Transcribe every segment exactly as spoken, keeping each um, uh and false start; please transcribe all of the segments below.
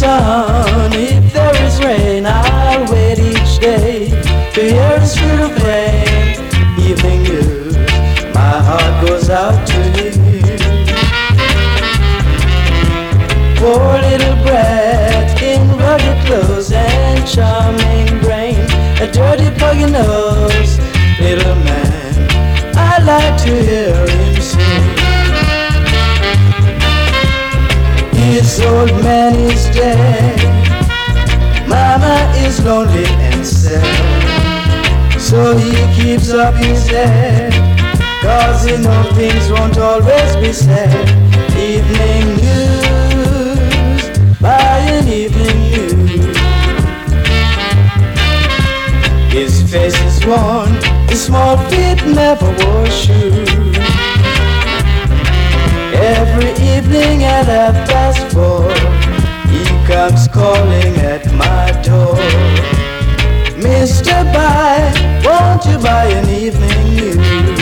sun, if there is rain, I'll wait each day to hear a stream of rain. Evening news, my heart goes out to you. Poor little brat in rugged clothes and charming brain, a dirty puggy nose, little man, I like to hear him sing. His old man is dead, mama is lonely and sad, so he keeps up his head, cause he knows things won't always be said. Evening news, by an evening news. His face is worn, his small feet never wore shoes. Every evening at half past four, he comes calling at my door. Mister Buy, won't you buy an evening news?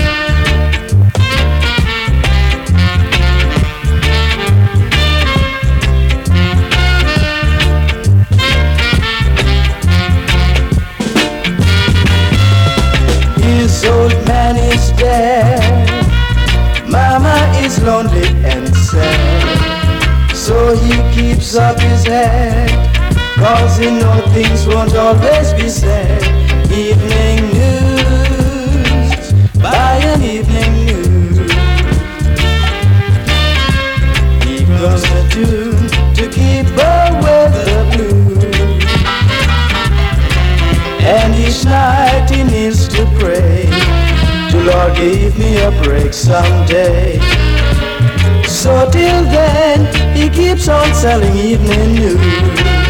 His old man is dead, mama is lonely and sad, so he keeps up his head, cause he knows things won't always be said. Evening news, by an evening news. He comes a tune to keep away the blues, and each night he needs to pray to Lord, give me a break someday. So till then, he keeps on selling evening news.